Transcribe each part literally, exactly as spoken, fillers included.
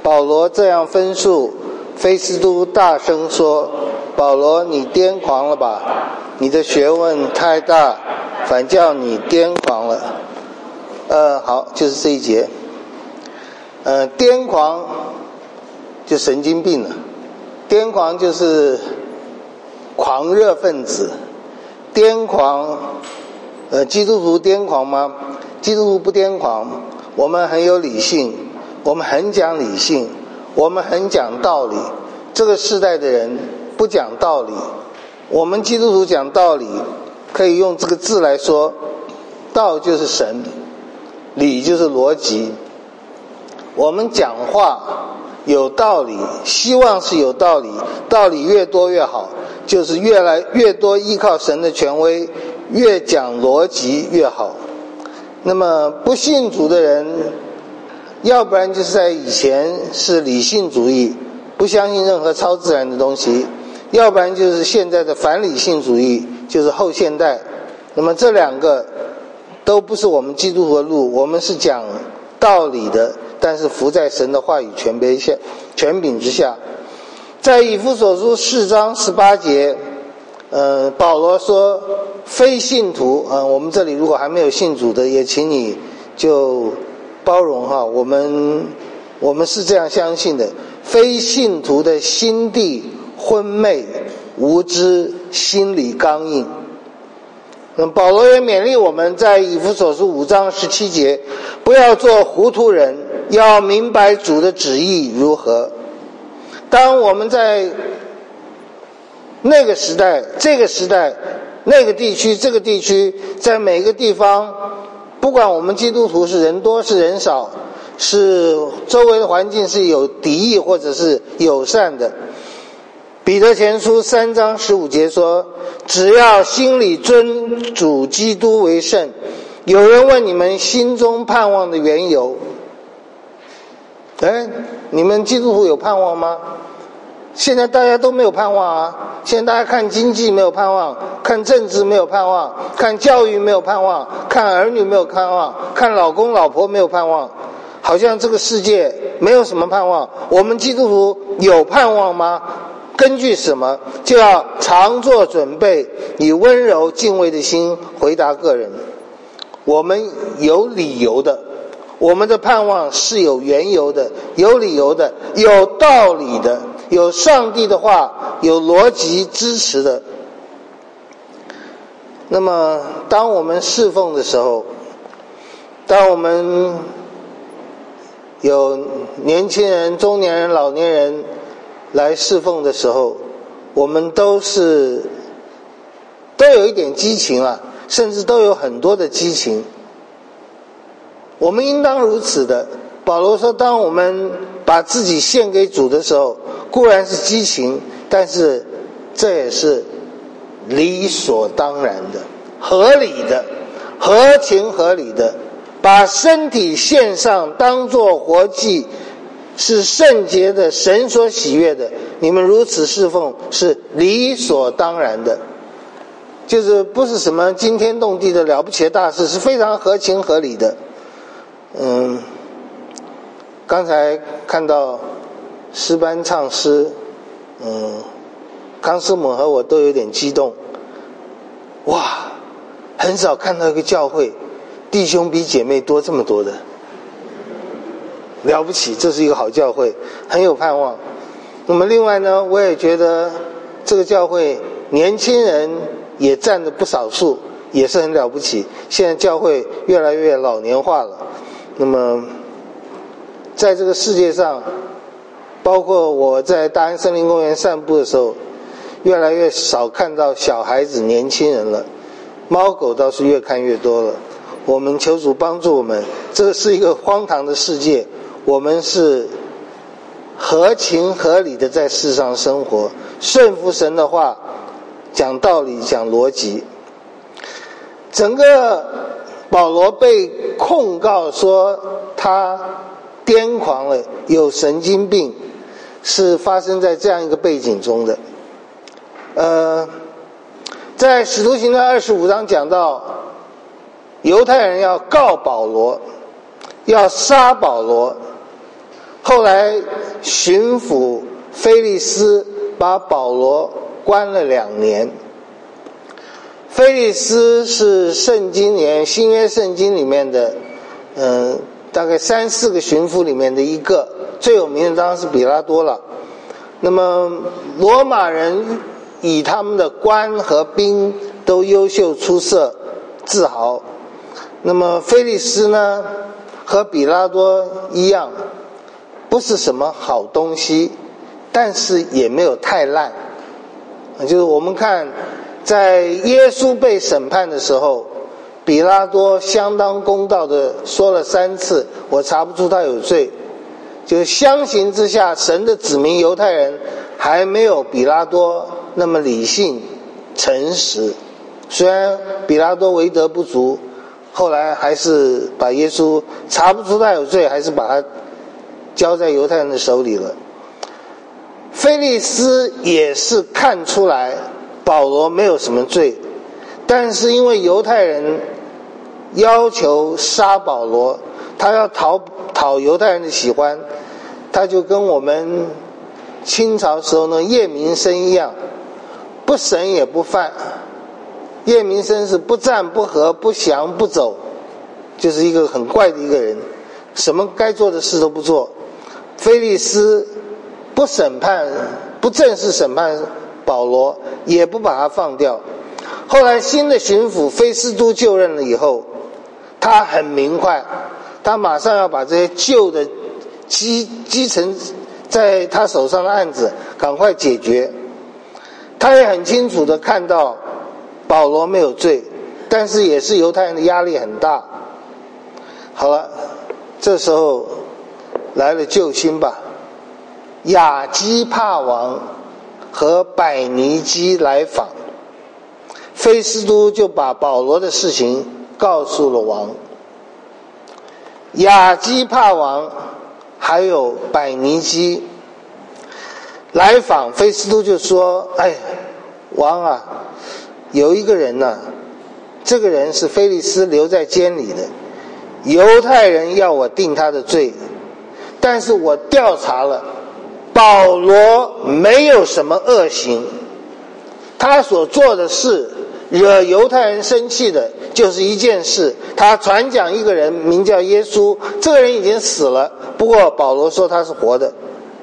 保罗这样分述，菲斯都大声说：保罗，你癫狂了吧？你的学问太大，反叫你癫狂了。呃，好，就是这一节。呃，癫狂就神经病了，癫狂就是狂热分子。癫狂，呃，基督徒癫狂吗？基督徒不癫狂，我们很有理性，我们很讲理性，我们很讲道理。这个世代的人不讲道理，我们基督徒讲道理，可以用这个字来说，道就是神，理就是逻辑。我们讲话有道理，希望是有道理，道理越多越好，就是越来越多依靠神的权威，越讲逻辑越好。那么不信主的人，要不然就是在以前是理性主义，不相信任何超自然的东西，要不然就是现在的反理性主义，就是后现代。那么这两个都不是我们基督徒的路，我们是讲道理的，但是服在神的话语权柄下权柄之下。在以弗所书四章十八节，呃，保罗说非信徒，呃，我们这里如果还没有信主的，也请你就包容哈，我们我们是这样相信的，非信徒的心地昏昧无知，心理刚硬。那保罗也勉励我们在以弗所书五章十七节，不要做糊涂人，要明白主的旨意如何。当我们在那个时代，这个时代，那个地区，这个地区，在每个地方，不管我们基督徒是人多是人少，是周围的环境是有敌意或者是友善的，彼得前书三章十五节说，只要心里尊主基督为圣。有人问你们心中盼望的缘由，哎，你们基督徒有盼望吗？现在大家都没有盼望啊！现在大家看经济没有盼望，看政治没有盼望，看教育没有盼望，看儿女没有盼望，看老公老婆没有盼望，好像这个世界没有什么盼望。我们基督徒有盼望吗？根据什么？就要常做准备，以温柔敬畏的心回答个人。我们有理由的，我们的盼望是有缘由的，有理由的，有道理的，有上帝的话，有逻辑支持的。那么当我们侍奉的时候，当我们有年轻人、中年人、老年人来侍奉的时候，我们都是都有一点激情啊，甚至都有很多的激情。我们应当如此的。保罗说，当我们把自己献给主的时候，固然是激情，但是这也是理所当然的，合理的，合情合理的。把身体献上，当作活祭，是圣洁的，神所喜悦的。你们如此侍奉，是理所当然的，就是不是什么惊天动地的了不起的大事，是非常合情合理的。嗯，刚才看到诗班唱诗，嗯，康师母和我都有点激动。哇，很少看到一个教会弟兄比姐妹多这么多的，了不起，这是一个好教会，很有盼望。那么另外呢，我也觉得这个教会年轻人也占了不少数，也是很了不起。现在教会越来越老年化了。那么在这个世界上，包括我在大安森林公园散步的时候，越来越少看到小孩子年轻人了，猫狗倒是越看越多了。我们求主帮助我们，这是一个荒唐的世界，我们是合情合理的在世上生活，顺服神的话，讲道理，讲逻辑。整个保罗被控告说他癫狂了，有神经病，是发生在这样一个背景中的。呃，在使徒行传二十五章讲到，犹太人要告保罗，要杀保罗。 后来巡抚菲利斯把保罗关了两年。菲利斯是圣经里面新约圣经里面的嗯、呃，大概三四个巡抚里面的一个，最有名的当然是比拉多了。那么罗马人以他们的官和兵都优秀出色自豪，那么菲利斯呢和比拉多一样，不是什么好东西，但是也没有太烂。就是我们看在耶稣被审判的时候，比拉多相当公道的说了三次，我查不出他有罪。就是相形之下，神的子民犹太人还没有比拉多那么理性诚实。虽然比拉多为德不足，后来还是把耶稣查不出他有罪，还是把他交在犹太人的手里了。菲利斯也是看出来保罗没有什么罪，但是因为犹太人要求杀保罗，他要讨讨犹太人的喜欢，他就跟我们清朝时候呢叶明生一样，不审也不犯。叶明生是不战不和不降不走，就是一个很怪的一个人，什么该做的事都不做。菲利斯不审判，不正式审判保罗，也不把他放掉。后来新的巡抚菲斯都就任了以后，他很明快，他马上要把这些旧的基基层在他手上的案子赶快解决。他也很清楚地看到保罗没有罪，但是也是犹太人的压力很大。好了，这时候来了救星吧。亚基帕王和百尼基来访，菲斯都就把保罗的事情告诉了王。亚基帕王还有百尼基来访，菲斯都就说：哎，王啊，有一个人呢、啊，这个人是菲利斯留在监里的，犹太人要我定他的罪，但是我调查了，保罗没有什么恶行，他所做的事惹犹太人生气的就是一件事，他传讲一个人名叫耶稣，这个人已经死了，不过保罗说他是活的。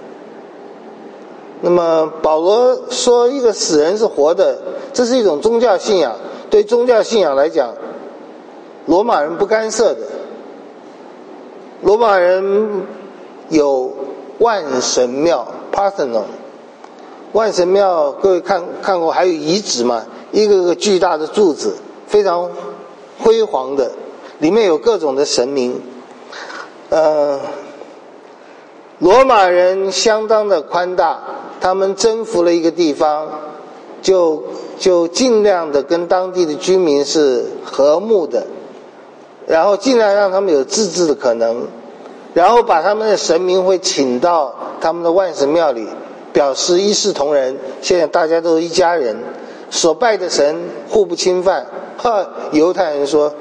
那么保罗说一个死人是活的，这是一种宗教信仰，对宗教信仰来讲，罗马人不干涉的。罗马人有万神庙 Parthenon， 万神庙各位看看过，还有遗址嘛，一个个巨大的柱子，非常辉煌的，里面有各种的神明。呃，罗马人相当的宽大，他们征服了一个地方，就就尽量的跟当地的居民是和睦的，然后尽量让他们有自治的可能，然后把他们的神明会请到他们的万神庙里，表示一视同仁，现在大家都是一家人，所拜的神互不侵犯。哈，犹太人说，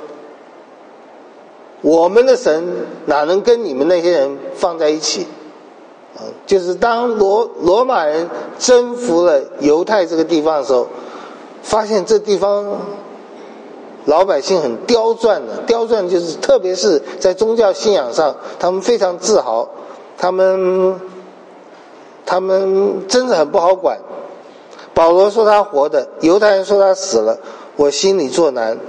我们的神哪能跟你们那些人放在一起？就是当罗罗马人征服了犹太这个地方的时候，发现这地方老百姓很刁钻的，刁钻就是特别是在宗教信仰上，他们非常自豪，他们他们真的很不好管。保罗说他活的，犹太人说他死了，我心里作难。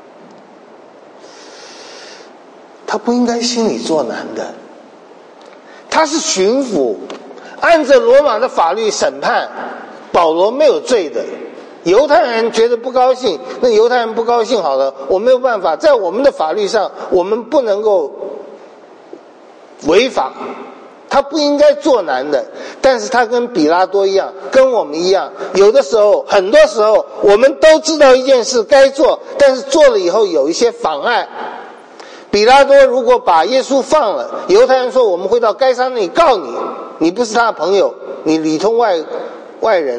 他不应该心里作难的，他是巡抚，按照罗马的法律审判，保罗没有罪的。犹太人觉得不高兴，那犹太人不高兴好了，我没有办法，在我们的法律上，我们不能够违法，他不应该作难的。但是他跟比拉多一样，跟我们一样，有的时候，很多时候，我们都知道一件事该做，但是做了以后有一些妨碍。比拉多如果把耶稣放了，犹太人说我们会到该撒那里告你，你不是他的朋友，你里通外外人，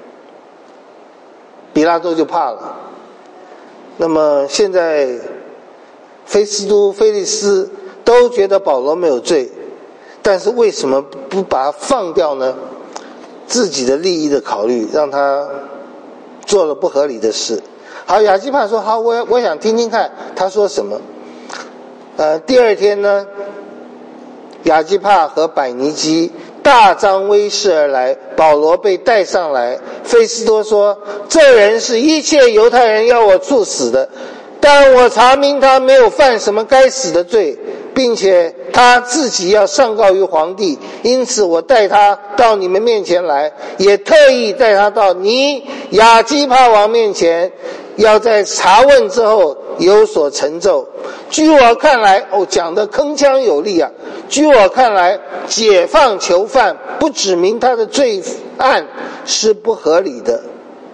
比拉多就怕了。那么现在菲斯都、菲利斯都觉得保罗没有罪， 但是为什么不把它放掉呢？自己的利益的考虑让他做了不合理的事。好，亚基帕说好，我我想听听看他说什么。呃，第二天呢，亚基帕和百尼基大张威势而来，保罗被带上来。菲斯多说，这人是一切犹太人要我处死的，但我查明他没有犯什么该死的罪，并且他自己要上告于皇帝，因此我带他到你们面前来，也特意带他到你亚基帕王面前，要在查问之后有所成就。据我看来，哦，讲得铿锵有力啊！据我看来，解放囚犯不指明他的罪案是不合理的。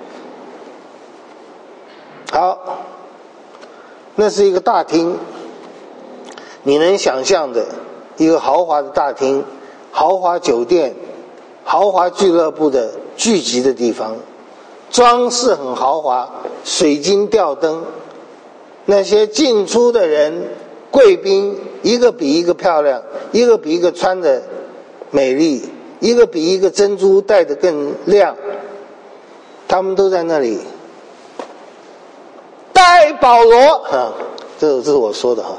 好，那是一个大厅，你能想象的一个豪华的大厅，豪华酒店、豪华俱乐部的聚集的地方，装饰很豪华，水晶吊灯，那些进出的人贵宾一个比一个漂亮，一个比一个穿的美丽，一个比一个珍珠戴得更亮，他们都在那里。带保罗啊，这这是我说的哈。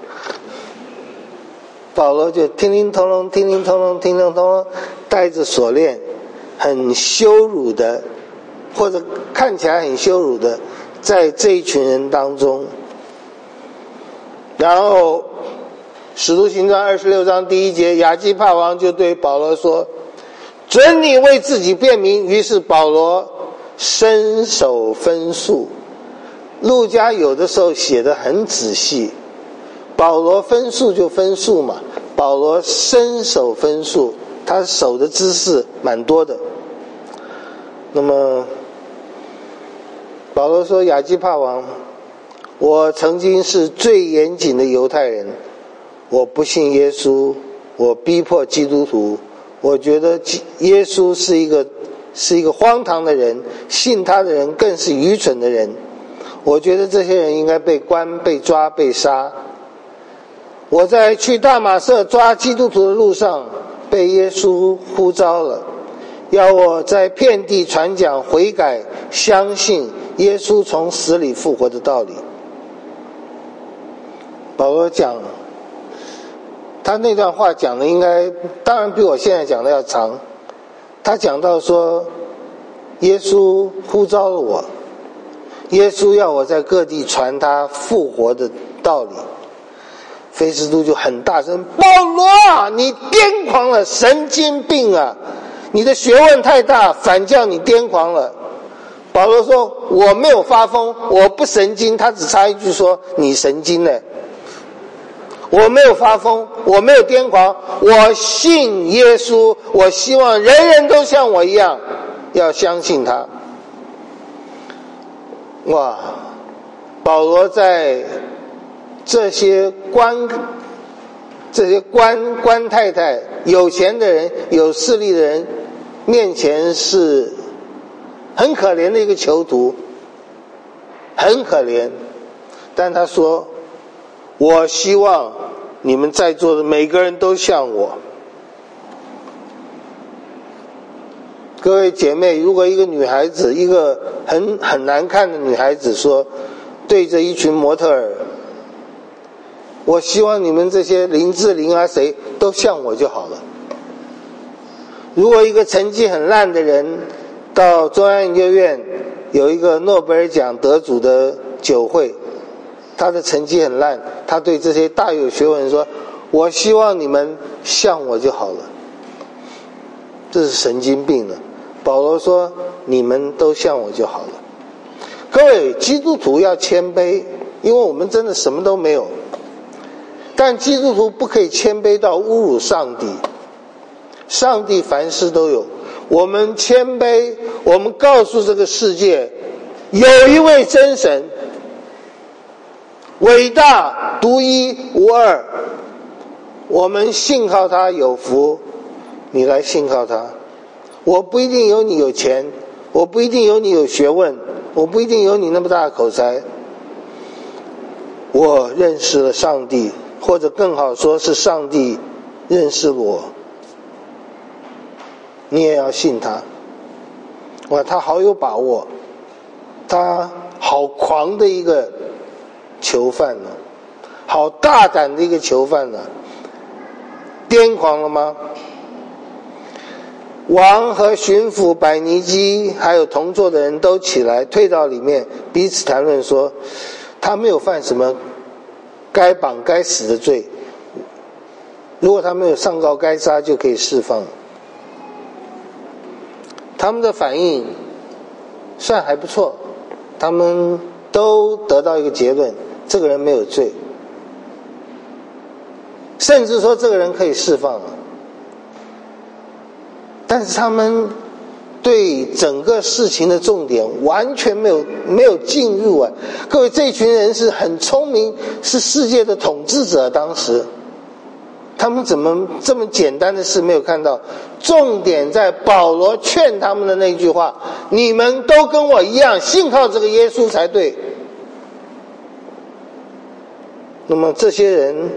保罗就叮铃咚隆，叮铃咚隆，叮铃咚隆，带着锁链，很羞辱的，或者看起来很羞辱的，在这一群人当中。然后使徒行传二十六章第一节，亚基帕王就对保罗说，准你为自己辩明。于是保罗伸手分诉。路加有的时候写得很仔细，保罗分诉就分诉嘛，保罗伸手分诉，他手的姿势蛮多的。那么保罗说，亚基帕王，我曾经是最严谨的犹太人，我不信耶稣，我逼迫基督徒，我觉得耶稣是一个是一个荒唐的人，信他的人更是愚蠢的人，我觉得这些人应该被关、被抓、被杀。我在去大马色抓基督徒的路上被耶稣呼召了，要我在遍地传讲悔改，相信耶稣从死里复活的道理。保罗讲，他那段话讲的应该当然比我现在讲的要长。他讲到说，耶稣呼召了我，耶稣要我在各地传他复活的道理。菲斯都就很大声，保罗啊，你癫狂了，神经病啊，你的学问太大，反叫你癫狂了。保罗说，我没有发疯，我不神经，他只插一句说，你神经呢？我没有发疯，我没有癫狂，我信耶稣，我希望人人都像我一样要相信他。哇，保罗在这些官这些官官太太、有钱的人、有势力的人面前是很可怜的一个囚徒，很可怜。但他说，我希望你们在座的每个人都像我。各位姐妹，如果一个女孩子，一个很很难看的女孩子说，对着一群模特儿，我希望你们这些林志玲啊谁都像我就好了。如果一个成绩很烂的人到中央研究院有一个诺贝尔奖得主的酒会，他的成绩很烂，他对这些大有学问说，我希望你们像我就好了。这是神经病了。保罗说，你们都像我就好了。各位，基督徒要谦卑，因为我们真的什么都没有，但基督徒不可以谦卑到侮辱上帝。上帝凡事都有，我们谦卑，我们告诉这个世界，有一位真神，伟大、独一无二，我们信靠他有福，你来信靠他。我不一定有你有钱，我不一定有你有学问，我不一定有你那么大的口才，我认识了上帝，或者更好说是上帝认识我， 你也要信他。哇，他好有把握，他好狂的一个囚犯呢，好大胆的一个囚犯呢，癫狂了吗？王和巡抚百尼基还有同坐的人都起来，退到里面，彼此谈论说，他没有犯什么该绑该死的罪，如果他没有上告该杀，就可以释放。他们的反应算还不错，他们都得到一个结论，这个人没有罪，甚至说这个人可以释放了。但是他们对整个事情的重点完全没有没有进入啊！各位，这群人是很聪明，是世界的统治者，当时他们怎么这么简单的事没有看到？重点在保罗劝他们的那句话，你们都跟我一样信靠这个耶稣才对。那么这些人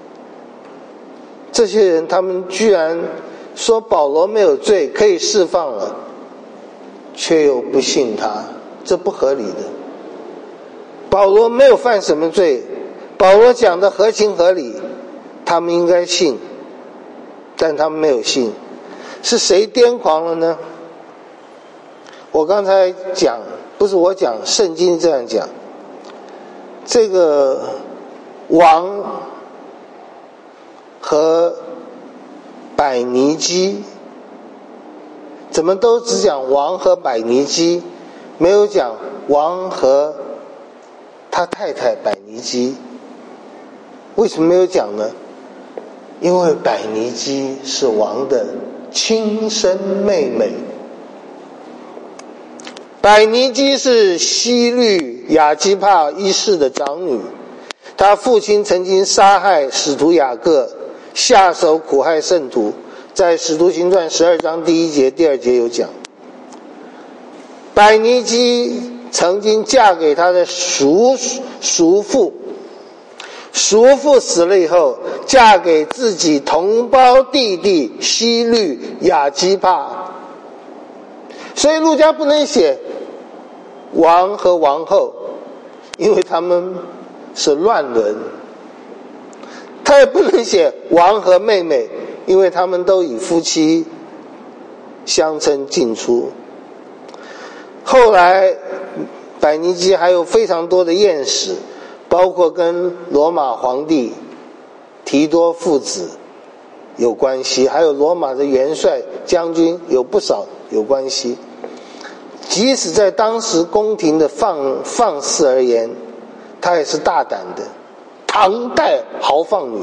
这些人他们居然说保罗没有罪，可以释放了，却又不信他，这不合理的。保罗没有犯什么罪，保罗讲的合情合理，他们应该信，但他们没有信。是谁癫狂了呢？我刚才讲，不是我讲，圣经这样讲，这个王和百尼基怎么都只讲王和百尼基，没有讲王和他太太百尼基？为什么没有讲呢？因为百尼基是王的亲生妹妹。百尼基是希律亚基帕一世的长女，他父亲曾经杀害使徒雅各，下手苦害圣徒，在使徒行传十二章第一节第二节有讲。百尼基曾经嫁给他的叔叔父，叔父死了以后，嫁给自己同胞弟弟希律亚基帕，所以路加不能写王和王后，因为他们是乱伦。他也不能写王和妹妹，因为他们都以夫妻相称进出。后来百尼基还有非常多的艳史，包括跟罗马皇帝提多父子有关系，还有罗马的元帅将军有不少有关系。即使在当时宫廷的放放肆而言，她也是大胆的唐代豪放女。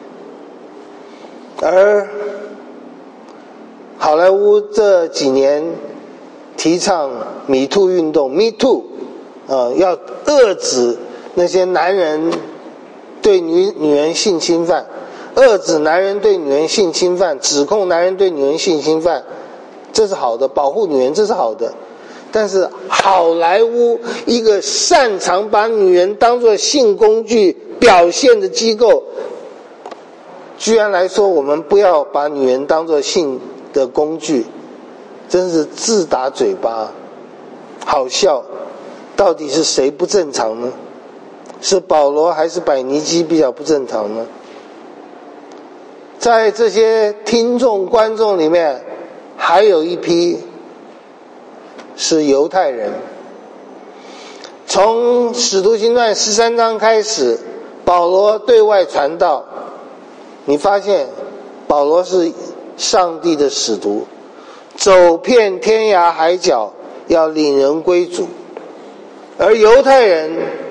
而好莱坞这几年提倡 Me Too 运动 Me Too、呃、要遏制那些男人对女女人性侵犯，遏制男人对女人性侵犯，指控男人对女人性侵犯，这是好的，保护女人这是好的。但是好莱坞一个擅长把女人当作性工具表现的机构，居然来说我们不要把女人当作性的工具，真是自打嘴巴，好笑。到底是谁不正常呢？是保罗还是百尼基比较不正常呢？在这些听众观众里面，还有一批是犹太人。从使徒行传十三章开始，保罗对外传道，你发现保罗是上帝的使徒，走遍天涯海角，要领人归主。而犹太人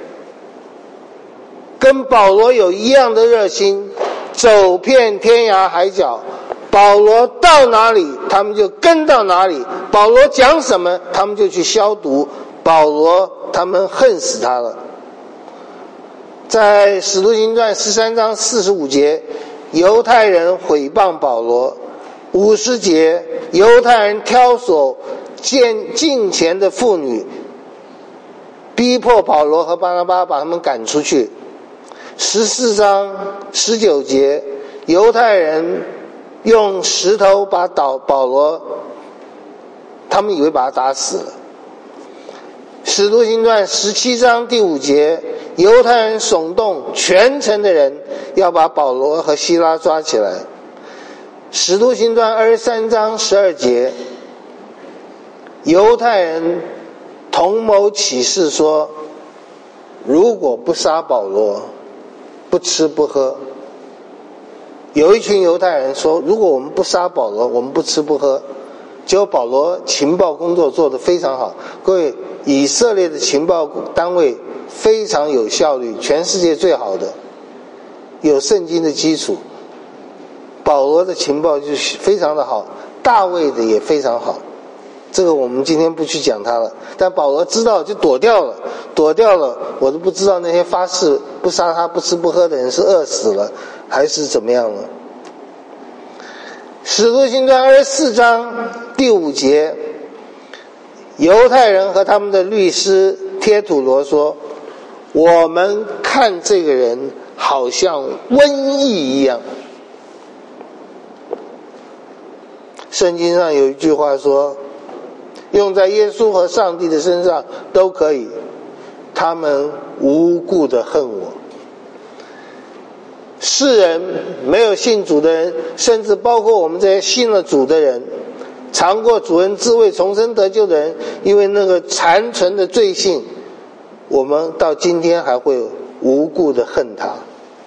跟保罗有一样的热心，走遍天涯海角，保罗到哪里他们就跟到哪里，保罗讲什么他们就去消毒，保罗他们恨死他了。在使徒行传十三章四十五节，犹太人毁谤保罗；五十节，犹太人挑唆见近前的妇女，逼迫保罗和巴拿巴把他们赶出去。十四章十九节，犹太人用石头把保罗他们以为把他打死了。使徒行传十七章第五节，犹太人耸动全城的人，要把保罗和希拉抓起来。使徒行传二十三章十二节，犹太人同谋起誓说，如果不杀保罗，不吃不喝。有一群犹太人说，如果我们不杀保罗，我们不吃不喝。结果保罗情报工作做得非常好，各位，以色列的情报单位非常有效率，全世界最好的，有圣经的基础。保罗的情报就非常的好，大卫的也非常好，这个我们今天不去讲他了。但保罗知道就躲掉了，躲掉了，我都不知道那些发誓不杀他不吃不喝的人是饿死了还是怎么样了。使徒行传二十四章第五节，犹太人和他们的律师帖土罗说，我们看这个人好像瘟疫一样。圣经上有一句话说，用在耶稣和上帝的身上都可以，他们无故的恨我。世人，没有信主的人，甚至包括我们这些信了主的人，尝过主恩滋味重生得救的人，因为那个残存的罪性，我们到今天还会无故的恨他。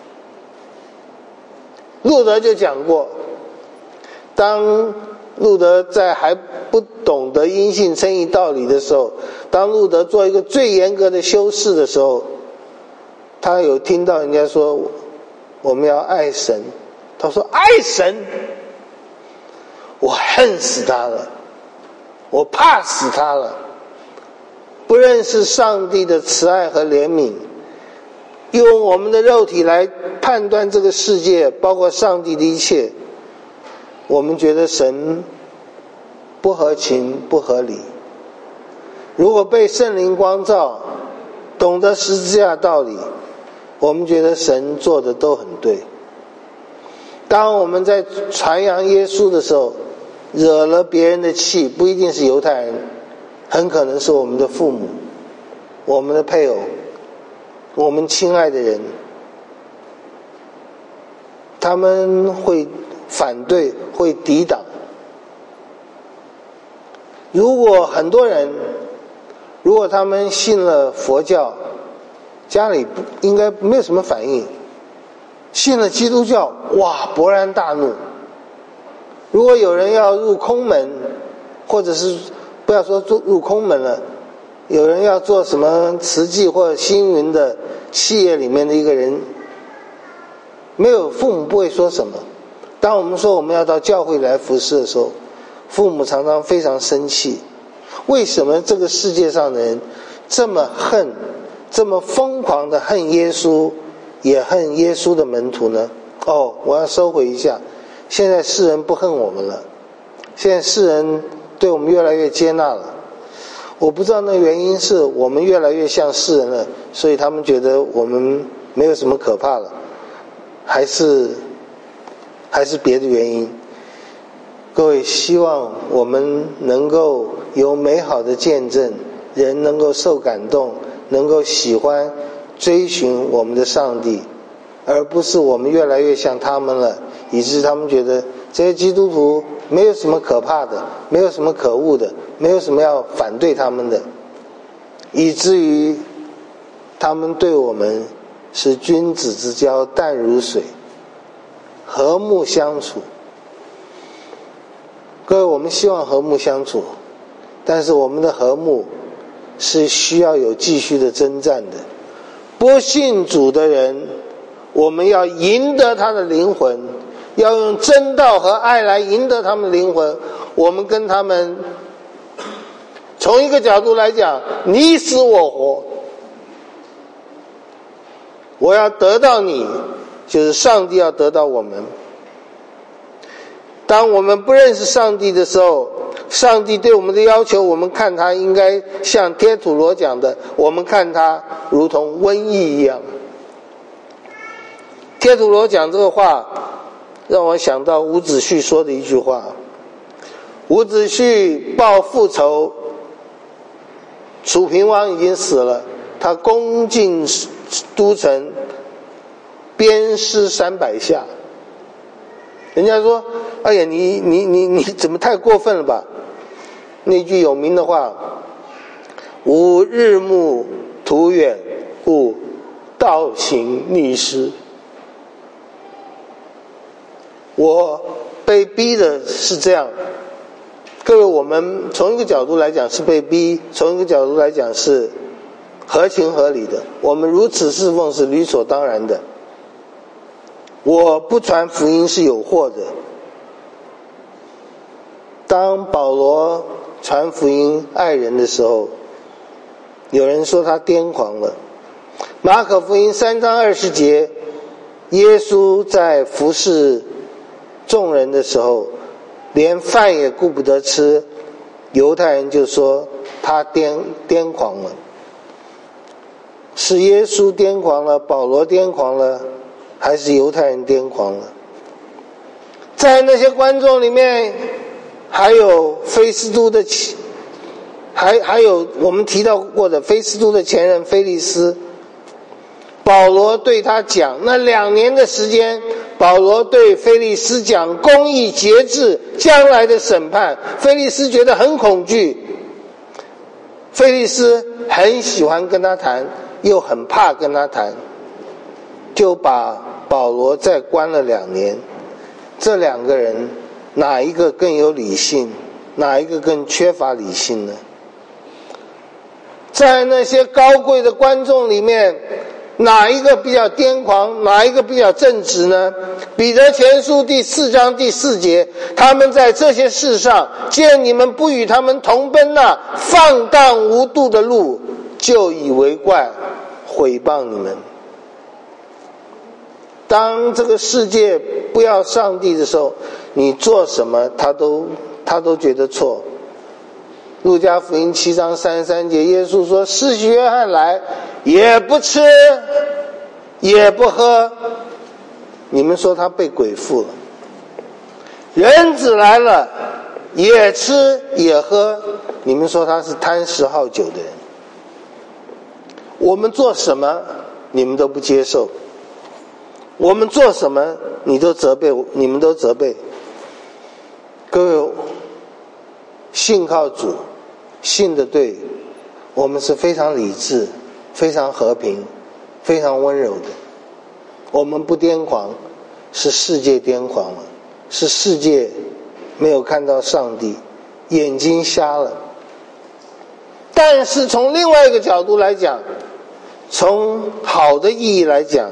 路德就讲过，当路德在还不懂得因信称义道理的时候，当路德做一个最严格的修士的时候，他有听到人家说我们要爱神，他说爱神，我恨死他了，我怕死他了。不认识上帝的慈爱和怜悯，用我们的肉体来判断这个世界，包括上帝的一切，我们觉得神不合情不合理。如果被圣灵光照，懂得十字架道理，我们觉得神做的都很对。当我们在传扬耶稣的时候，惹了别人的气，不一定是犹太人，很可能是我们的父母、我们的配偶、我们亲爱的人，他们会反对，会抵挡。如果很多人，如果他们信了佛教，家里应该没有什么反应，信了基督教，哇，勃然大怒。如果有人要入空门，或者是不要说入空门了，有人要做什么慈济或者星云的企业里面的一个人，没有父母不会说什么。当我们说我们要到教会来服侍的时候，父母常常非常生气。为什么这个世界上的人这么恨，这么疯狂的恨耶稣，也恨耶稣的门徒呢？哦，我要收回一下，现在世人不恨我们了，现在世人对我们越来越接纳了。我不知道那原因是我们越来越像世人了，所以他们觉得我们没有什么可怕了，还是还是别的原因。各位，希望我们能够有美好的见证，人能够受感动，能够喜欢追寻我们的上帝，而不是我们越来越像他们了，以致他们觉得这些基督徒没有什么可怕的，没有什么可恶的，没有什么要反对他们的，以至于他们对我们是君子之交淡如水，和睦相处。各位，我们希望和睦相处，但是我们的和睦是需要有继续的征战的。不信主的人，我们要赢得他的灵魂，要用真道和爱来赢得他们的灵魂。我们跟他们从一个角度来讲，你死我活，我要得到你，就是上帝要得到我们。当我们不认识上帝的时候，上帝对我们的要求，我们看他应该像帖土罗讲的，我们看他如同瘟疫一样。帖土罗讲这个话，让我想到伍子胥说的一句话： 伍子胥报复仇，楚平王已经死了，他攻进都城，鞭尸三百下。人家说：“哎呀，你你你你怎么太过分了吧？”那句有名的话：“吾日暮途远，故倒行逆施。”我被逼的是这样。各位，我们从一个角度来讲是被逼，从一个角度来讲是合情合理的。我们如此侍奉是理所当然的。我不传福音是有祸的。当保罗传福音爱人的时候，有人说他癫狂了。马可福音三章二十节，耶稣在服侍众人的时候，连饭也顾不得吃，犹太人就说他癫癫狂了。是耶稣癫狂了，保罗癫狂了，还是犹太人癫狂了？在那些观众里面，还有菲斯都的，还还有我们提到过的菲斯都的前任菲利斯。保罗对他讲，那两年的时间，保罗对菲利斯讲公义节制将来的审判。菲利斯觉得很恐惧，菲利斯很喜欢跟他谈，又很怕跟他谈，就把保罗再关了两年。这两个人哪一个更有理性，哪一个更缺乏理性呢？在那些高贵的观众里面，哪一个比较癫狂，哪一个比较正直呢？彼得前书第四章第四节，他们在这些事上见你们不与他们同奔那放荡无度的路，就以为怪，毁谤你们。当这个世界不要上帝的时候，你做什么他都他都觉得错。路加福音七章三十三节，耶稣说：“施洗约翰来，也不吃，也不喝，你们说他被鬼附了；人子来了，也吃也喝，你们说他是贪食好酒的人。我们做什么，你们都不接受；我们做什么，你都责备，你们都责备。各位，信靠主，信的对，我们是非常理智，非常和平，非常温柔的。我们不癫狂，是世界癫狂了，是世界没有看到上帝，眼睛瞎了。但是从另外一个角度来讲，从好的意义来讲，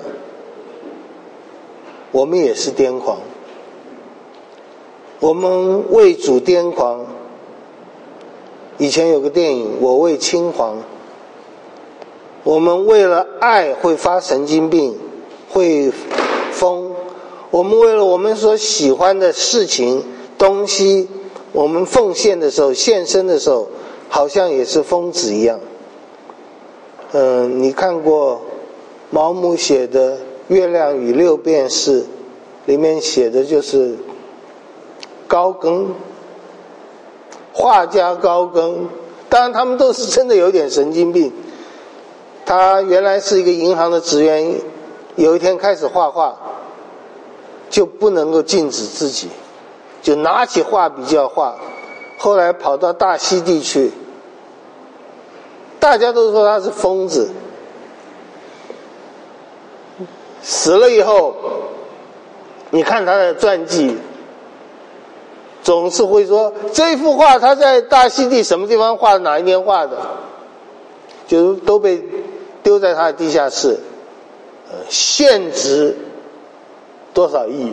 我们也是癫狂。我们为主癫狂。以前有个电影《我为青黄》，我们为了爱会发神经病，会疯；我们为了我们所喜欢的事情东西，我们奉献的时候，献身的时候，好像也是疯子一样。嗯，你看过毛姆写的《月亮与六便士》，里面写的就是高更，画家高更，当然他们都是真的有点神经病。他原来是一个银行的职员，有一天开始画画，就不能够禁止自己，就拿起画笔就要画。后来跑到大溪地去，大家都说他是疯子。死了以后，你看他的传记，总是会说这幅画他在大溪地什么地方画的，哪一年画的，就都被丢在他的地下室，呃，现值多少亿。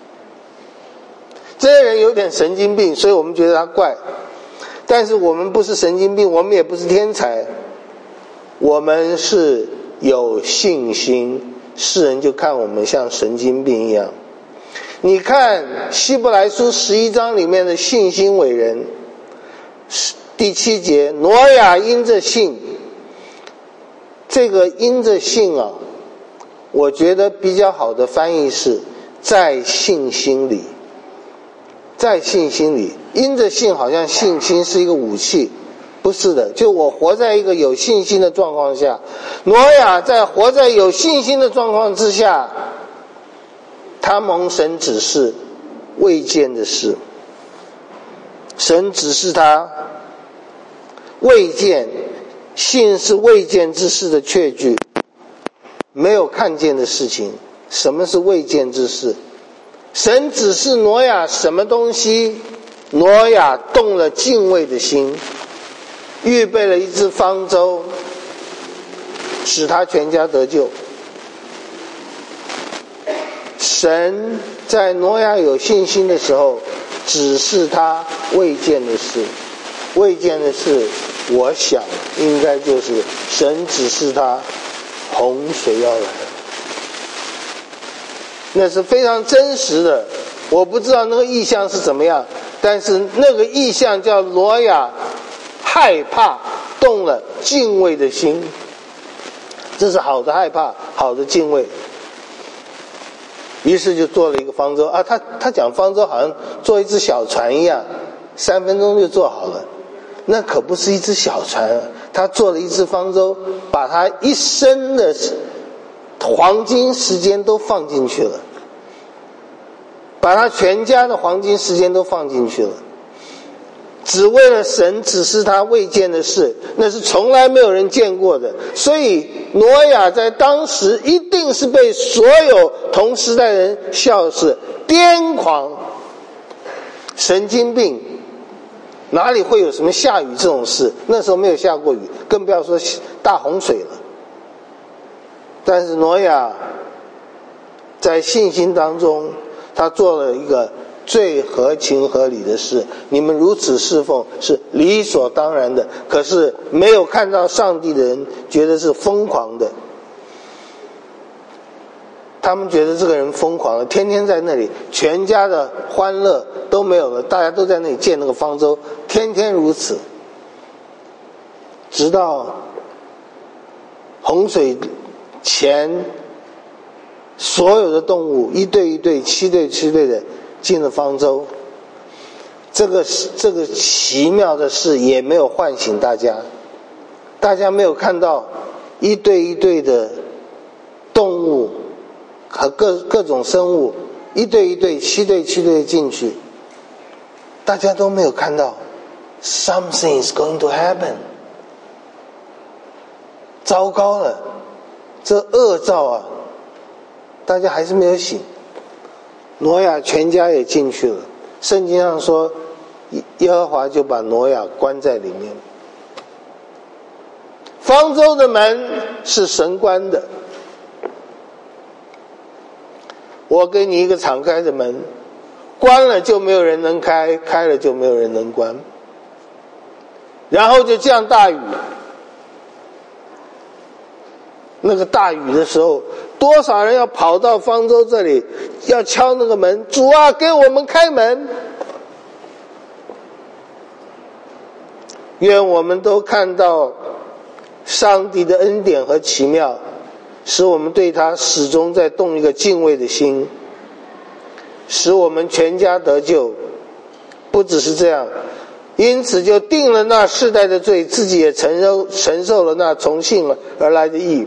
这些人有点神经病，所以我们觉得他怪。但是我们不是神经病，我们也不是天才，我们是有信心，世人就看我们像神经病一样。你看希伯来书十一章里面的信心伟人，第七节，挪亚因着信，这个因着信啊，我觉得比较好的翻译是在信心里。 在信心里，因着信，好像信心是一个武器，不是的。就我活在一个有信心的状况下，挪亚在活在有信心的状况之下，他蒙神指示未见的事，神指示他未见，信是未见之事的确据，没有看见的事情。什么是未见之事？神指示挪亚什么东西，挪亚动了敬畏的心，预备了一只方舟，使他全家得救。神在挪亚有信心的时候指示他未见的事，未见的事我想应该就是神指示他洪水要来了，那是非常真实的。我不知道那个意象是怎么样，但是那个意象叫挪亚害怕，动了敬畏的心，这是好的害怕，好的敬畏。于是就做了一个方舟啊，他他讲方舟好像做一只小船一样，三分钟就做好了，那可不是一只小船啊，他做了一只方舟，把他一生的黄金时间都放进去了，把他全家的黄金时间都放进去了，只为了神指示他未见的事，那是从来没有人见过的。所以挪亚在当时一定是被所有同时代人笑是癫狂、神经病，哪里会有什么下雨这种事？那时候没有下过雨，更不要说大洪水了。但是挪亚在信心当中，他做了一个最合情合理的事，你们如此侍奉是理所当然的。可是没有看到上帝的人觉得是疯狂的，他们觉得这个人疯狂了，天天在那里，全家的欢乐都没有了，大家都在那里建那个方舟，天天如此，直到洪水前，所有的动物一对一对、七对七对的进了方舟，这个这个奇妙的事也没有唤醒大家，大家没有看到一对一对的动物和各各种生物一对一对、七对七对进去，大家都没有看到 something is going to happen， 糟糕了，这恶兆啊，大家还是没有醒。挪亚全家也进去了，圣经上说耶和华就把挪亚关在里面。方舟的门是神关的，我给你一个敞开的门，关了就没有人能开，开了就没有人能关。然后就降大雨，那个大雨的时候，多少人要跑到方舟这里，要敲那个门，主啊，给我们开门。愿我们都看到上帝的恩典和奇妙，使我们对他始终在动一个敬畏的心，使我们全家得救。不只是这样，因此就定了那世代的罪，自己也承受承受了那从信而来的义。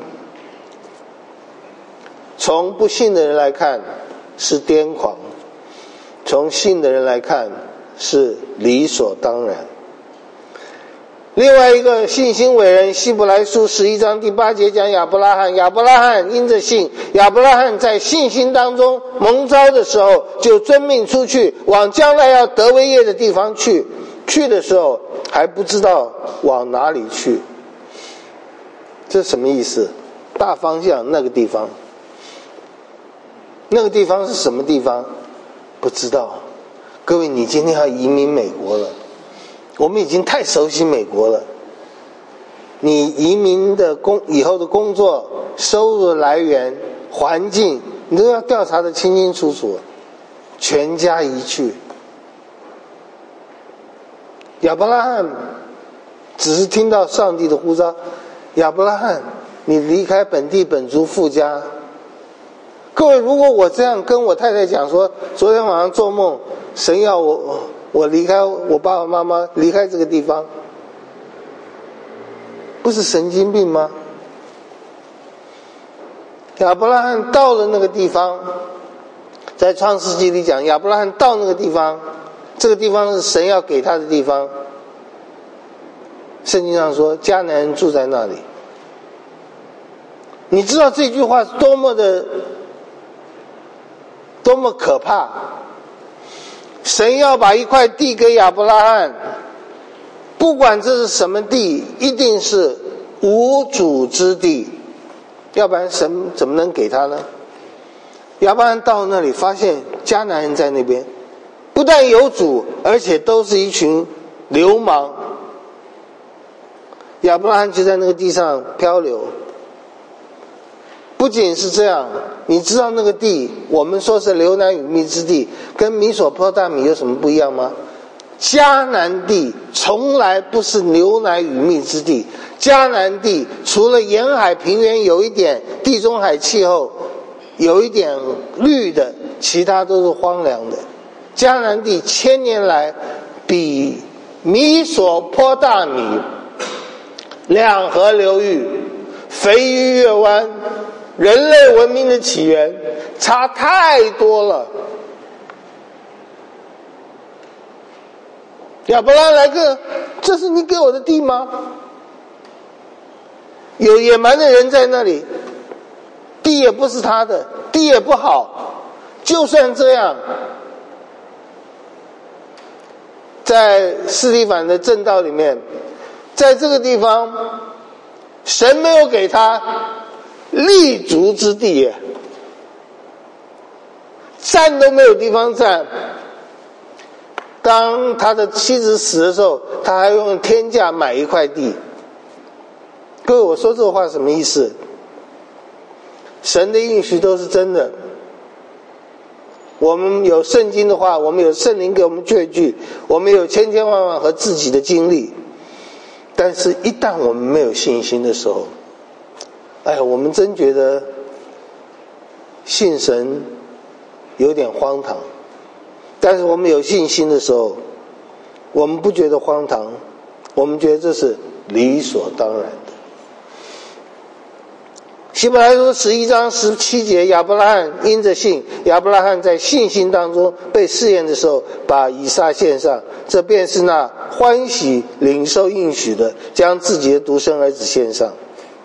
从不信的人来看是癫狂，从信的人来看是理所当然。另外一个信心伟人，希伯来书十一章第八节讲亚伯拉罕，亚伯拉罕因着信，亚伯拉罕在信心当中蒙召的时候，就遵命出去，往将来要得为业的地方去。去的时候还不知道往哪里去，这什么意思？大方向那个地方，那个地方是什么地方？不知道。各位，你今天要移民美国了，我们已经太熟悉美国了。你移民的工以后的工作、收入的来源、环境，你都要调查得清清楚楚，全家移去。亚伯拉罕只是听到上帝的呼召，亚伯拉罕，你离开本地本族父家， 各位，如果我这样跟我太太讲说，昨天晚上做梦，神要我我离开我爸爸妈妈，离开这个地方，不是神经病吗？亚伯拉罕到了那个地方，在创世纪里讲，亚伯拉罕到那个地方，这个地方是神要给他的地方。圣经上说，迦南人住在那里。你知道这句话是多么的多么可怕？神要把一块地给亚伯拉罕，不管这是什么地，一定是无主之地，要不然神怎么能给他呢？亚伯拉罕到那里发现迦南人在那边，不但有主，而且都是一群流氓。亚伯拉罕就在那个地上漂流。不仅是这样，你知道那个地我们说是流奶与蜜之地，跟米索波大米有什么不一样吗？迦南地从来不是牛奶与蜜之地，迦南地除了沿海平原有一点地中海气候，有一点绿的，其他都是荒凉的。迦南地千年来比米索波大米两河流域、肥鱼月湾、人类文明的起源差太多了。亚伯拉罕来个，这是你给我的地吗？有野蛮的人在那里，地也不是他的，地也不好。就算这样，在斯提反的正道里面，在这个地方，神没有给他立足之地耶，站都没有地方站。当他的妻子死的时候，他还用天价买一块地。各位，我说这话什么意思？神的应许都是真的。我们有圣经的话，我们有圣灵给我们确据，我们有千千万万和自己的经历。但是一旦我们没有信心的时候，哎呀，我们真觉得信神有点荒唐。但是我们有信心的时候，我们不觉得荒唐，我们觉得这是理所当然的。希伯来书十一章十七节，亚伯拉罕因着信，亚伯拉罕在信心当中被试验的时候，把以撒献上，这便是那欢喜领受应许的，将自己的独生儿子献上。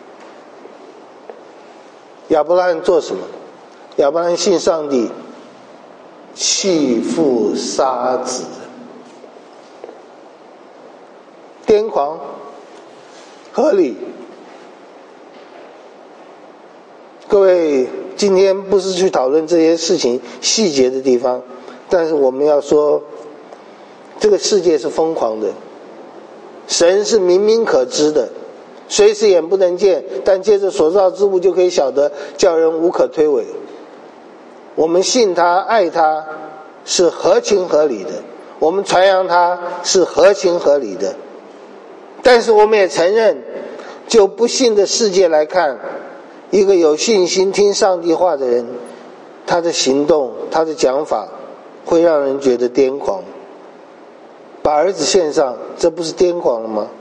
亚伯拉罕做什么？亚伯拉罕信上帝，弃父杀子，癫狂，合理。各位，今天不是去讨论这些事情细节的地方，但是我们要说，这个世界是疯狂的，神是明明可知的，随时眼不能见，但借着所造之物就可以晓得，叫人无可推诿。我们信他爱他是合情合理的，我们传扬他是合情合理的，但是我们也承认，就不信的世界来看，一个有信心听上帝话的人，他的行动他的讲法会让人觉得癫狂。把儿子献上，这不是癫狂了吗？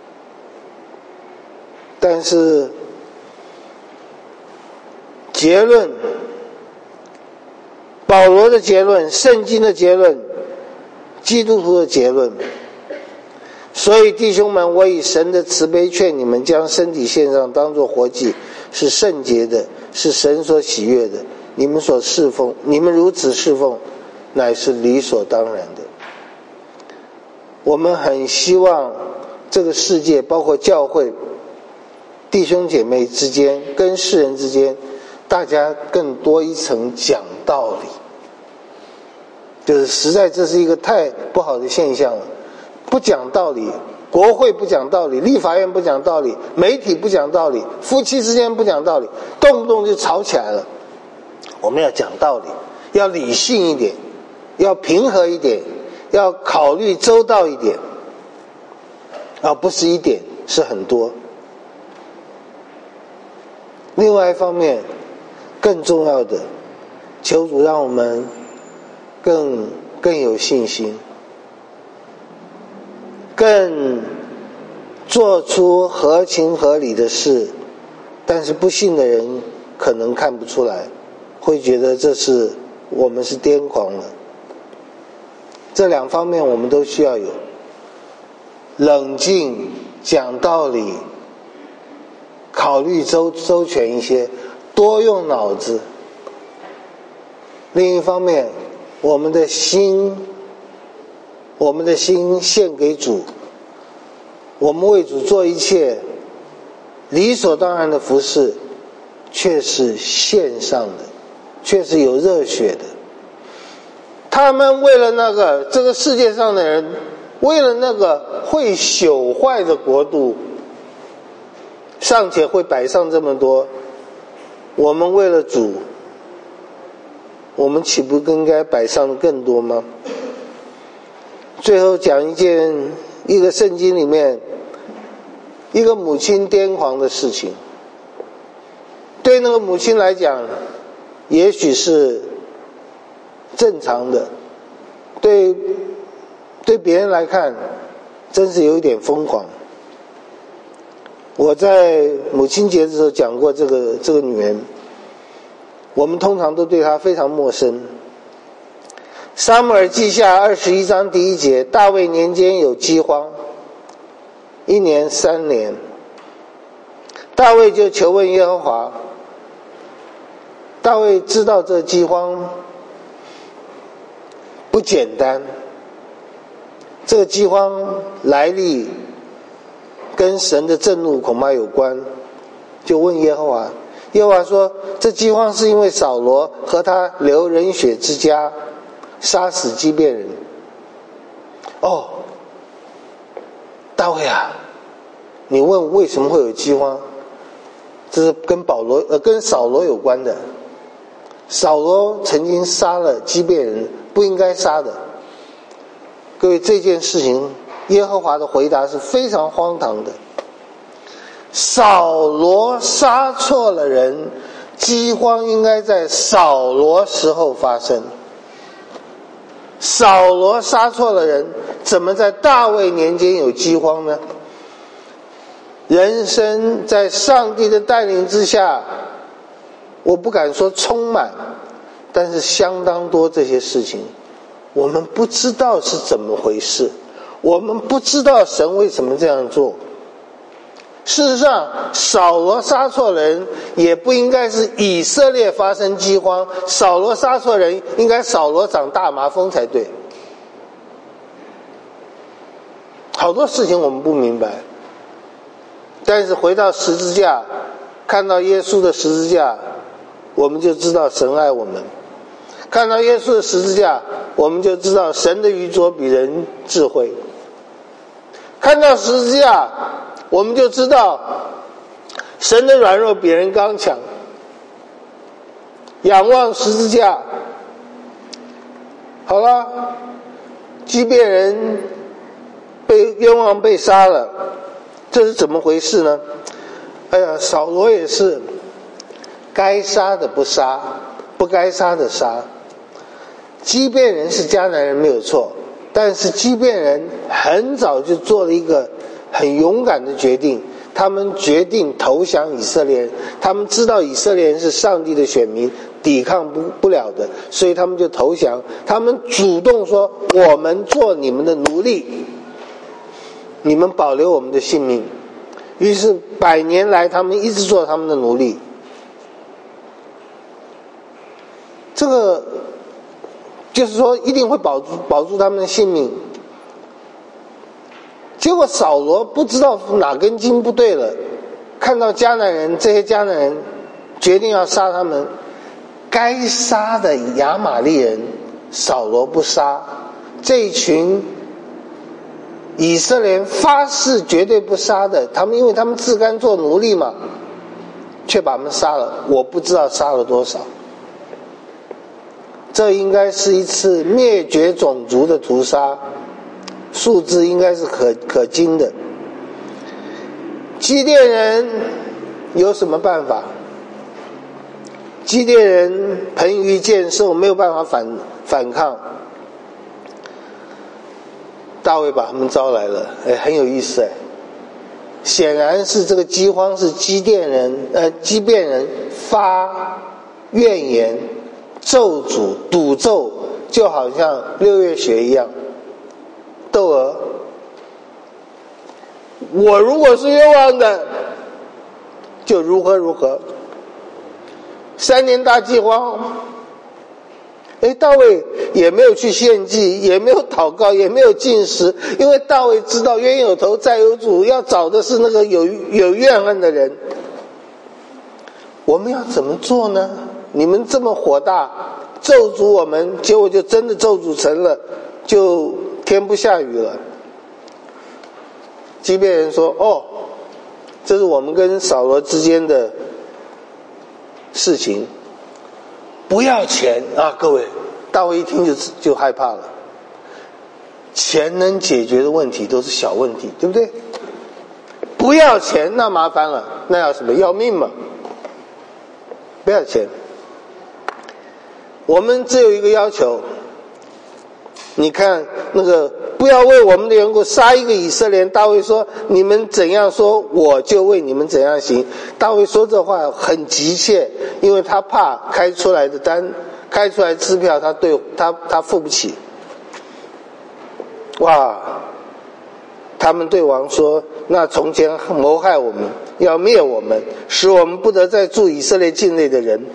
但是结论，保罗的结论，圣经的结论，基督徒的结论。所以弟兄们，我以神的慈悲劝你们，将身体献上，当作活祭，是圣洁的，是神所喜悦的。你们所侍奉，你们如此侍奉，乃是理所当然的。我们很希望这个世界，包括教会弟兄姐妹之间，跟世人之间，大家更多一层讲道理。就是实在这是一个太不好的现象了。不讲道理，国会不讲道理，立法院不讲道理，媒体不讲道理，夫妻之间不讲道理，动不动就吵起来了。我们要讲道理，要理性一点，要平和一点，要考虑周到一点，而不是一点，是很多。另外一方面， 更重要的，求主让我们更更有信心，更做出合情合理的事，但是不信的人可能看不出来，会觉得这是我们是癫狂了。这两方面我们都需要有，冷静讲道理，考虑周周全一些，多用脑子。另一方面，我们的心我们的心献给主，我们为主做一切理所当然的服事，却是献上的，却是有热血的。他们为了那个这个世界上的人，为了那个会朽坏的国度，尚且会摆上这么多，我们为了主，我们岂不应该摆上更多吗？最后讲一件一个圣经里面一个母亲癫狂的事情。对那个母亲来讲也许是正常的，对对别人来看真是有一点疯狂。我在母亲节的时候讲过这个这个女人，我们通常都对她非常陌生。撒母耳记下二十一章第一节，大卫年间有饥荒，一年三年，大卫就求问耶和华。大卫知道这饥荒不简单，这个饥荒来历跟神的震怒恐怕有关，就问耶和华。耶和华说，这饥荒是因为扫罗和他流人血之家杀死基遍人。哦，大卫啊，你问为什么会有饥荒，这是跟保罗呃跟扫罗有关的。扫罗曾经杀了基遍人，不应该杀的。各位，这件事情耶和华的回答是非常荒唐的。扫罗杀错了人，饥荒应该在扫罗时候发生。扫罗杀错了人，怎么在大卫年间有饥荒呢？人生在上帝的带领之下，我不敢说充满，但是相当多这些事情我们不知道是怎么回事，我们不知道神为什么这样做。事实上，扫罗杀错人也不应该是以色列发生饥荒，扫罗杀错人应该扫罗长大麻风才对。好多事情我们不明白，但是回到十字架，看到耶稣的十字架，我们就知道神爱我们。看到耶稣的十字架，我们就知道神的愚拙比人智慧。看到十字架，我们就知道神的软弱比人刚强。仰望十字架，好了，基遍人被冤枉被杀了，这是怎么回事呢？哎呀，扫罗也是该杀的不杀，不该杀的杀。基遍人是迦南人没有错，但是基遍人很早就做了一个很勇敢的决定，他们决定投降以色列人。他们知道以色列人是上帝的选民，抵抗不不了的，所以他们就投降。他们主动说，我们做你们的奴隶，你们保留我们的性命。于是百年来他们一直做他们的奴隶。这个就是说一定会保住保住他们的性命。结果扫罗不知道哪根筋不对了，看到迦南人，这些迦南人决定要杀他们，该杀的亚玛力人扫罗不杀，这一群以色列人发誓绝对不杀的，他们因为他们自甘做奴隶嘛，却把他们杀了。我不知道杀了多少。这应该是一次灭绝种族的屠杀，数字应该是可可惊的。基甸人有什么办法？ 基列人彭于健硕，没有办法反反抗，大卫把他们招来了，哎，很有意思哎。显然是这个饥荒是基甸人呃基遍人发怨言、咒诅、赌咒，就好像六月雪一样。窦娥，我如果是冤枉的，就如何如何。三年大饥荒，哎，大卫也没有去献祭，也没有祷告，也没有进食，因为大卫知道冤有头债有主，要找的是那个有有怨恨的人。我们要怎么做呢？你们这么火大，咒诅我们，结果就真的咒诅成了，就天不下雨了。基遍人说：“哦，这是我们跟扫罗之间的事情，不要钱啊！”各位，大卫一听就就害怕了。钱能解决的问题都是小问题，对不对？不要钱那麻烦了，那要什么？要命嘛！不要钱。我们只有一个要求，你看那个，不要为我们的缘故杀一个以色列人。大卫说：“你们怎样说，我就为你们怎样行。”大卫说这话很急切，因为他怕开出来的单、开出来的支票，他对他他付不起。哇！他们对王说：“那从前谋害我们，要灭我们，使我们不得再住以色列境内的人。”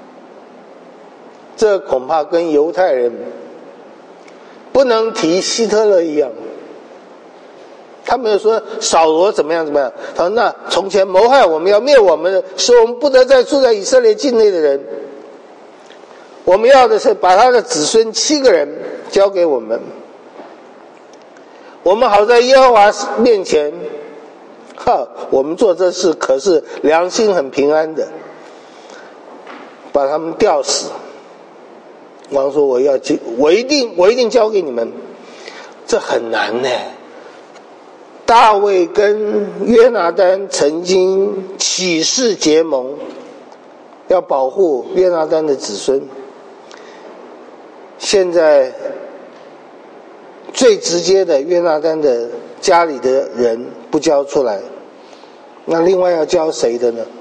这恐怕跟犹太人不能提希特勒一样。他没有说扫罗怎么样怎么样，他说那从前谋害我们要灭我们，使我们不得再住在以色列境内的人，我们要的是把他的子孙七个人交给我们，我们好在耶和华面前，哈，我们做这事可是良心很平安的，把他们吊死。王说：“我要我一定我一定交给你们。”这很难呢。大卫跟约拿单曾经起誓结盟，要保护约拿单的子孙。现在最直接的，约拿单的家里的人不交出来，那另外要交谁的呢？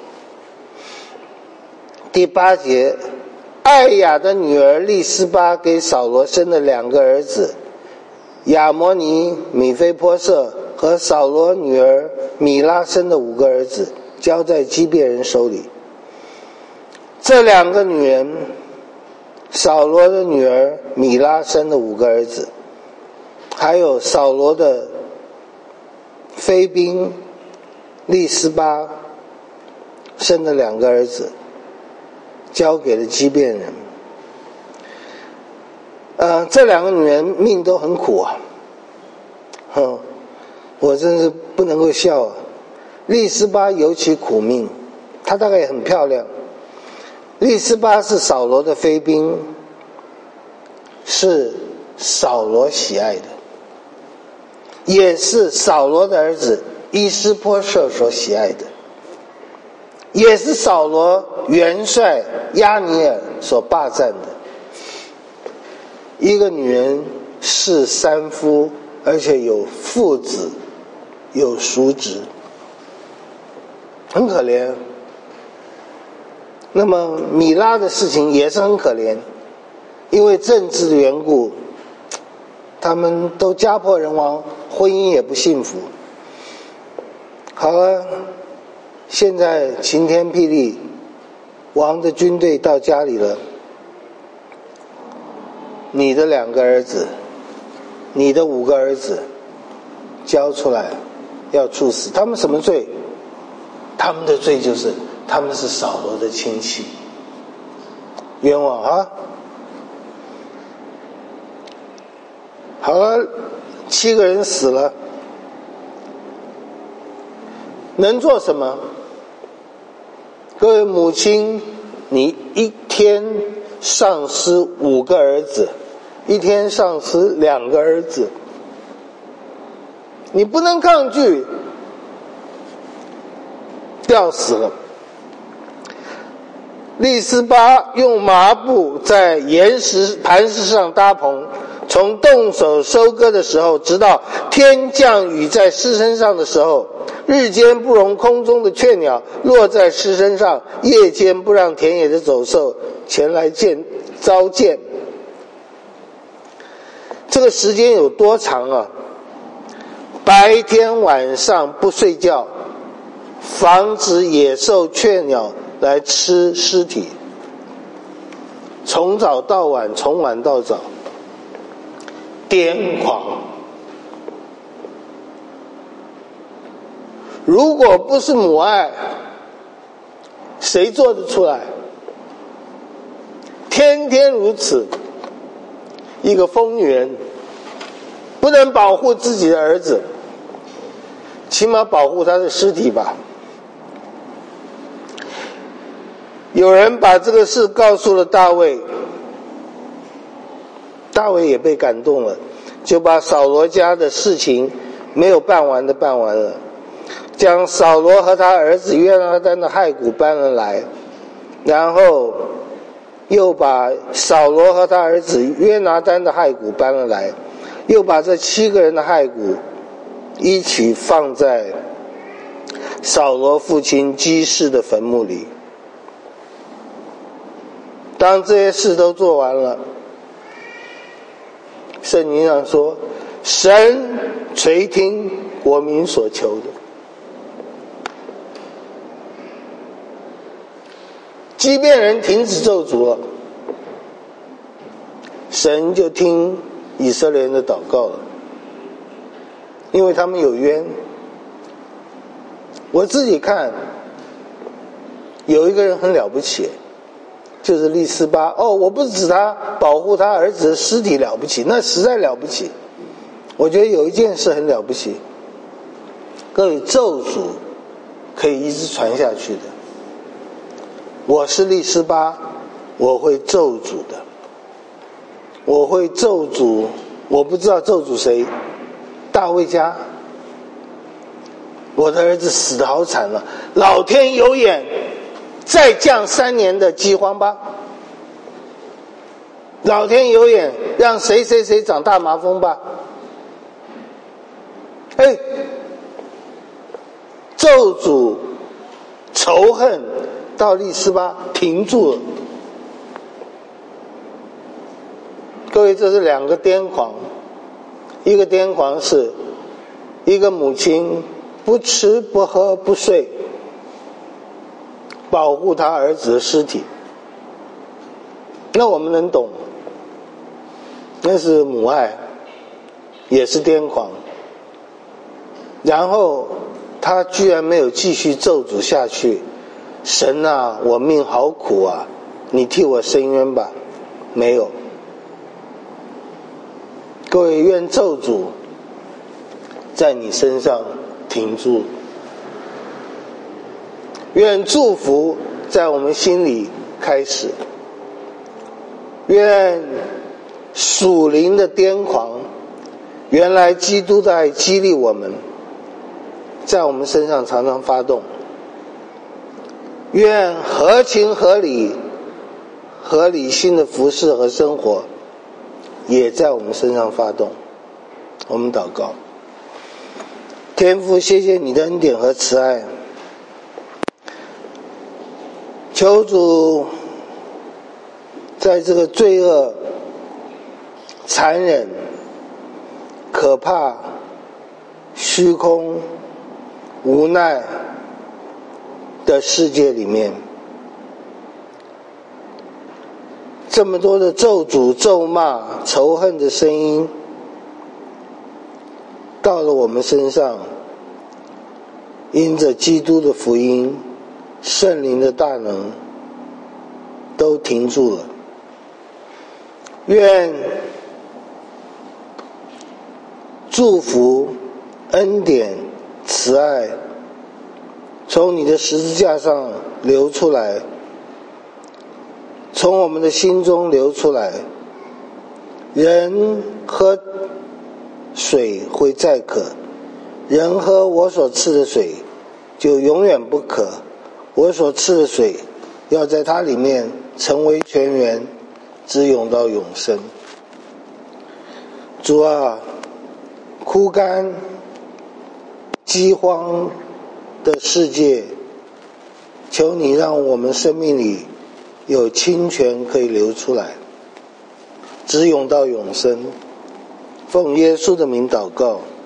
第八节，艾雅的女儿利斯巴给扫罗生了两个儿子，亚摩尼、米非波设和扫罗女儿米拉生的五个儿子，交在基遍人手里。这两个女人，扫罗的女儿米拉生的五个儿子，还有扫罗的妃嫔利斯巴生的两个儿子，交给了基遍人。呃，这两个女人命都很苦啊，哼，我真是不能够笑啊。利斯巴尤其苦命，她大概也很漂亮。利斯巴是扫罗的妃嫔，是扫罗喜爱的，也是扫罗的儿子伊施波设所喜爱的，也是扫罗元帅押尼尔所霸占的。一个女人是三夫，而且有父子，有叔侄，很可怜。那么米拉的事情也是很可怜，因为政治的缘故，他们都家破人亡，婚姻也不幸福。好了，现在晴天霹雳，王的军队到家里了，你的两个儿子，你的五个儿子交出来，要处死。他们什么罪？他们的罪就是他们是扫罗的亲戚，冤枉啊！好了，七个人死了，能做什么？各位母亲，你一天丧失五个儿子，一天丧失两个儿子，你不能抗拒，吊死了。 利斯巴用麻布在岩石磐石上搭棚，从动手收割的时候，直到天降雨在尸身上的时候，日间不容空中的雀鸟落在尸身上，夜间不让田野的走兽前来见遭见。这个时间有多长啊？白天晚上不睡觉，防止野兽雀鸟来吃尸体，从早到晚，从晚到早，癫狂。如果不是母爱，谁做得出来？天天如此，一个疯女人不能保护自己的儿子，起码保护他的尸体吧。有人把这个事告诉了大卫，大卫也被感动了，就把扫罗家的事情没有办完的办完了，将扫罗和他儿子约拿单的骸骨搬了来，然后又把扫罗和他儿子约拿单的骸骨搬了来，又把这七个人的骸骨一起放在扫罗父亲基士的坟墓里。当这些事都做完了，圣经上说，神垂听国民所求的。即便人停止咒诅了，神就听以色列人的祷告了，因为他们有冤。我自己看，有一个人很了不起，就是利斯巴。哦，我不指他保护他儿子的尸体了不起，那实在了不起。我觉得有一件事很了不起，各位，咒诅可以一直传下去的。我是利斯巴，我会咒诅的，我会咒诅，我不知道咒诅谁，大卫家，我的儿子死得好惨了，老天有眼，再降三年的饥荒吧，老天有眼，让谁谁谁长大麻风吧。哎，咒诅仇恨到利斯巴停住了。各位，这是两个癫狂，一个癫狂是一个母亲不吃不喝不睡，保护他儿子的尸体，那我们能懂，那是母爱，也是癫狂。然后他居然没有继续咒诅下去，神啊，我命好苦啊，你替我伸冤吧。没有。各位，愿咒诅在你身上停住，愿祝福在我们心里开始，愿属灵的癫狂，原来基督在激励我们，在我们身上常常发动。愿合情合理合理性的服事和生活也在我们身上发动。我们祷告。天父，谢谢你的恩典和慈爱，求主在这个罪恶、残忍、可怕、虚空、无奈的世界里面，这么多的咒诅、咒骂、仇恨的声音到了我们身上，因着基督的福音、圣灵的大能都停住了。愿祝福、恩典、慈爱从你的十字架上流出来，从我们的心中流出来。人喝水会再渴，人喝我所赐的水就永远不渴，我所赐的水要在它里面成为泉源，直涌到永生。主啊，枯干饥荒的世界，求你让我们生命里有清泉可以流出来，直涌到永生。奉耶稣的名祷告。